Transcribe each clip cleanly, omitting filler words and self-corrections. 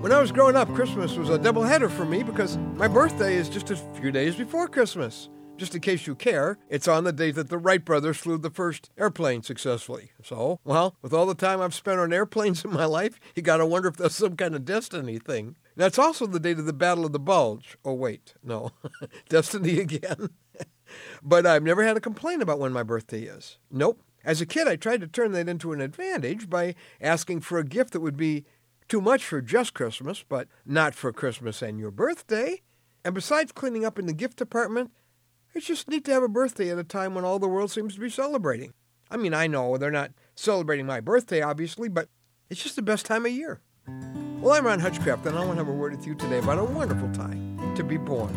When I was growing up, Christmas was a doubleheader for me because my birthday is just a few days before Christmas. Just in case you care, it's on the date that the Wright brothers flew the first airplane successfully. So, well, with all the time I've spent on airplanes in my life, you gotta wonder if that's some kind of destiny thing. That's also the date of the Battle of the Bulge. Oh, wait, no. Destiny again. But I've never had a complaint about when my birthday is. Nope. As a kid, I tried to turn that into an advantage by asking for a gift that would be too much for just Christmas, but not for Christmas and your birthday. And besides cleaning up in the gift department, it's just neat to have a birthday at a time when all the world seems to be celebrating. I mean, I know they're not celebrating my birthday, obviously, but it's just the best time of year. Well, I'm Ron Hutchcraft, and I want to have a word with you today about a wonderful time to be born.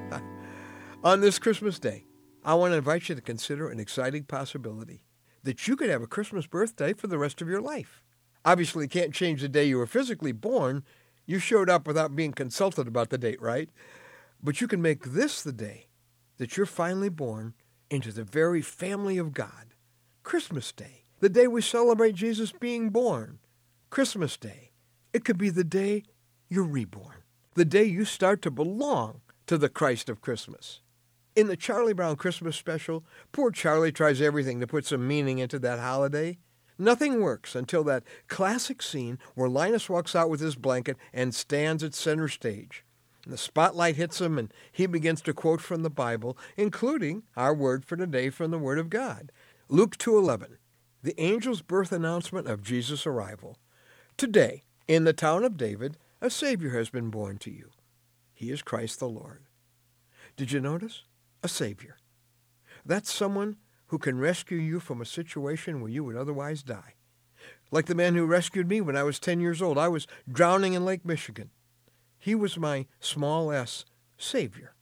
On this Christmas day, I want to invite you to consider an exciting possibility that you could have a Christmas birthday for the rest of your life. Obviously, you can't change the day you were physically born. You showed up without being consulted about the date, right? But you can make this the day that you're finally born into the very family of God. Christmas Day, the day we celebrate Jesus being born. Christmas Day, it could be the day you're reborn, the day you start to belong to the Christ of Christmas. In the Charlie Brown Christmas special, poor Charlie tries everything to put some meaning into that holiday. Nothing works until that classic scene where Linus walks out with his blanket and stands at center stage. And the spotlight hits him, and he begins to quote from the Bible, including our word for today from the Word of God. Luke 2:11, the angel's birth announcement of Jesus' arrival. Today, in the town of David, a Savior has been born to you. He is Christ the Lord. Did you notice? A Savior. That's someone who can rescue you from a situation where you would otherwise die. Like the man who rescued me when I was 10 years old. I was drowning in Lake Michigan. He was my small s Savior.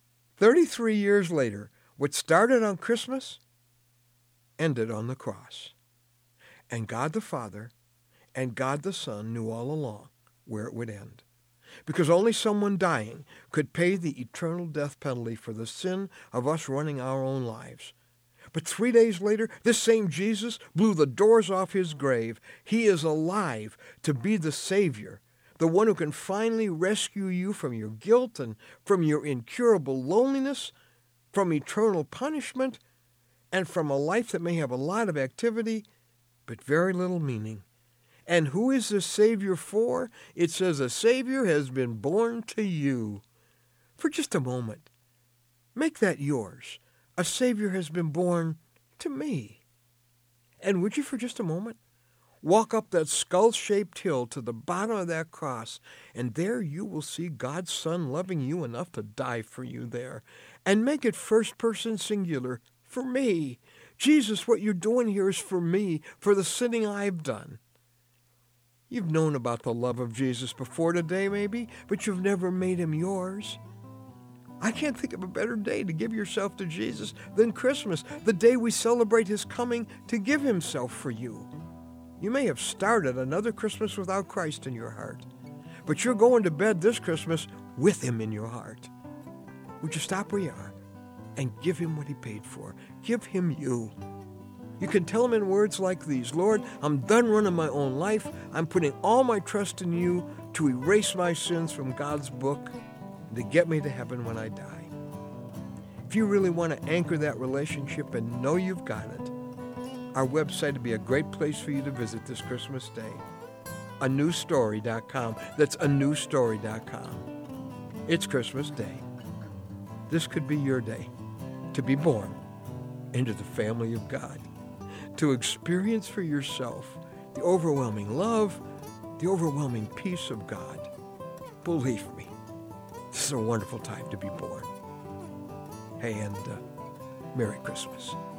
33 years later, what started on Christmas ended on the cross. And God the Father and God the Son knew all along where it would end. Because only someone dying could pay the eternal death penalty for the sin of us running our own lives. But 3 days later, this same Jesus blew the doors off his grave. He is alive to be the Savior, the one who can finally rescue you from your guilt and from your incurable loneliness, from eternal punishment, and from a life that may have a lot of activity but very little meaning. And who is the Savior for? It says a Savior has been born to you. For just a moment, make that yours. A Savior has been born to me. And would you for just a moment walk up that skull-shaped hill to the bottom of that cross, and there you will see God's Son loving you enough to die for you there. And make it first-person singular, for me. Jesus, what you're doing here is for me, for the sinning I've done. You've known about the love of Jesus before today, maybe, but you've never made him yours. I can't think of a better day to give yourself to Jesus than Christmas, the day we celebrate his coming to give himself for you. You may have started another Christmas without Christ in your heart, but you're going to bed this Christmas with him in your heart. Would you stop where you are and give him what he paid for? Give him you. You can tell him in words like these: Lord, I'm done running my own life. I'm putting all my trust in you to erase my sins from God's book and to get me to heaven when I die. If you really want to anchor that relationship and know you've got it, our website would be a great place for you to visit this Christmas day. anewstory.com. That's anewstory.com. It's Christmas Day. This could be your day to be born into the family of God, to experience for yourself the overwhelming love, the overwhelming peace of God. Believe me, this is a wonderful time to be born. Hey, and Merry Christmas.